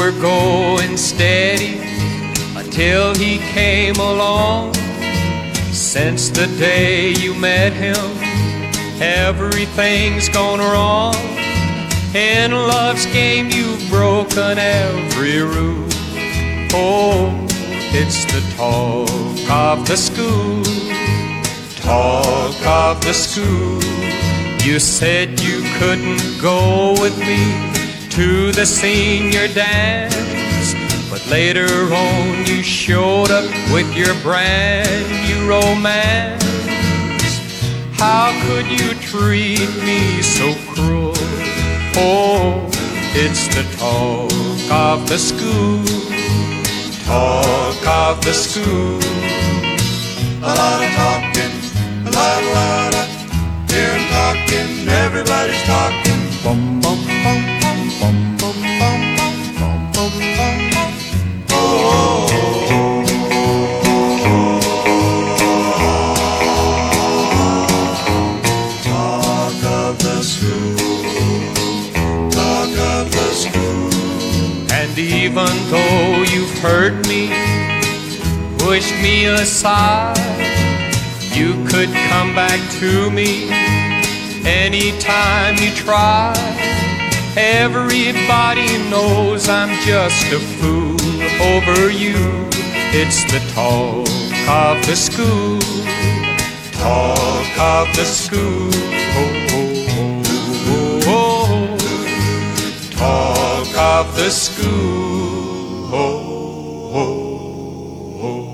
were going steady until he came along. Since the day you met him, everything's gone wrong. In love's game you've broken every rule. Oh, it's the talk of the school, talk of the school. You said you couldn't go with me to the senior dance, but later on you showed up with your brand new romance. How could you treat me so cruel? Oh, it's the talk of the school, talk of the school. A lot of talking, a lot of hearing talking, everybody's talking. Bum, bum, bum, bum, bum, bum, bum, bum, bum, bum, bum. Oh. Talk of the school, talk of the school. And even though you've hurt me, pushed me aside, you could come back to me anytime you try. Everybody knows I'm just a fool over you. It's the talk of the school, talk of the school. Oh, oh, oh, oh. Talk of the school. Oh, oh, oh.